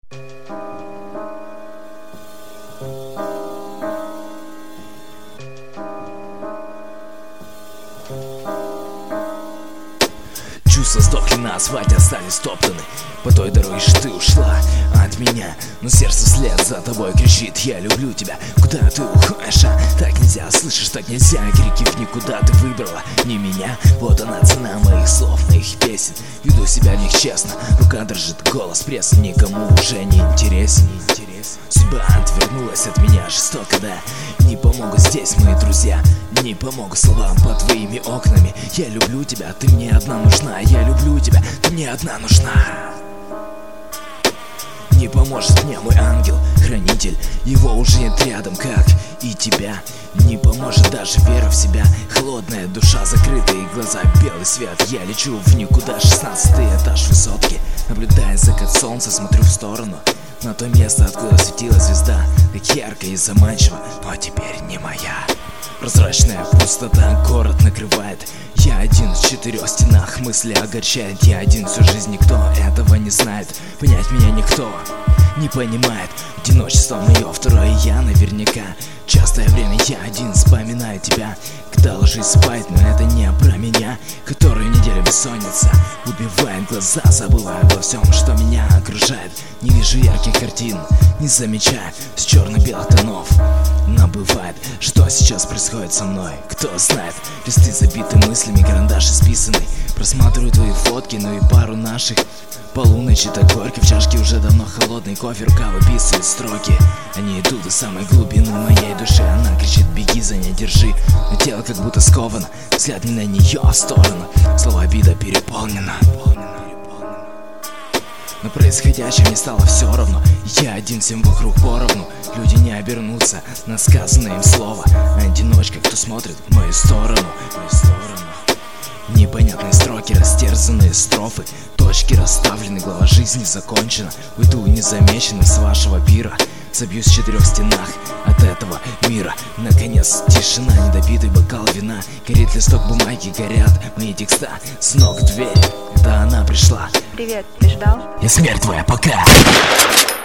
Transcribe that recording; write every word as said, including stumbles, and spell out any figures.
Чувства сдохли на асфальте, остались стоптаны. По той дороге ж ты ушла от меня, но сердце вслед за тобой кричит: я люблю тебя. Куда ты уходишь, а? Так нельзя, слышишь, так нельзя. Крики в никуда, ты выбрала не меня. Вот она цена моих слов, моих песен. Веду себя в них честно, рука дрожит, голос пресс. Никому уже не интересен, не интересен. Судьба отвернулась от меня жестоко, да. Не помогут здесь мои друзья, не помогут словам под твоими окнами. Я люблю тебя, ты мне одна нужна. Я люблю тебя, ты мне одна нужна. Не поможет мне мой ангел-хранитель, его уже нет рядом, как и тебя. Не поможет даже вера в себя, холодная душа, закрытые глаза, белый свет. Я лечу в никуда, шестнадцатый этаж высотки. Наблюдая закат солнца, смотрю в сторону, на то место, откуда светила звезда. Так ярко и заманчиво, но теперь не моя. Прозрачная пустота город накрывает. Я один в четырех стенах, мысли огорчают. Я один всю жизнь, никто этого не знает. Понять меня никто не понимает. Одиночество мое второе я наверняка. Частое время я один вспоминаю тебя, когда ложусь спать, но это не про меня. Которую неделю бессонница убивает глаза, забывая обо всем, что меня окружает. Не вижу ярких картин, не замечая с черно-белых тонов. Но бывает, что сейчас происходит со мной, кто знает. Листы забиты мыслями, карандаши списаны. Просматриваю твои фотки, ну и пару наших. Полуночи так горько, в чашке уже давно холодный кофе. Рука выписывает строки, они идут до самой глубины моей души. Она кричит: беги за ней, держи. Но тело как будто сковано, взгляд не на нее, а в сторону. Слово обида переполнено. Но происходящее мне стало все равно. Я один, всем вокруг поровну. Люди не обернутся на сказанное им слово. Одиночка, кто смотрит в мою сторону, в мою сторону. Непонятные строки, растерзанные строфы. Точки расставлены, глава жизни закончена. Уйду незамеченным с вашего пира. Забьюсь в четырех стенах от этого мира. Наконец тишина, недопитый бокал вина. Горит листок бумаги, горят мои текста. С ног в двери, это она пришла. Привет, ты ждал? Я смерть твоя, пока.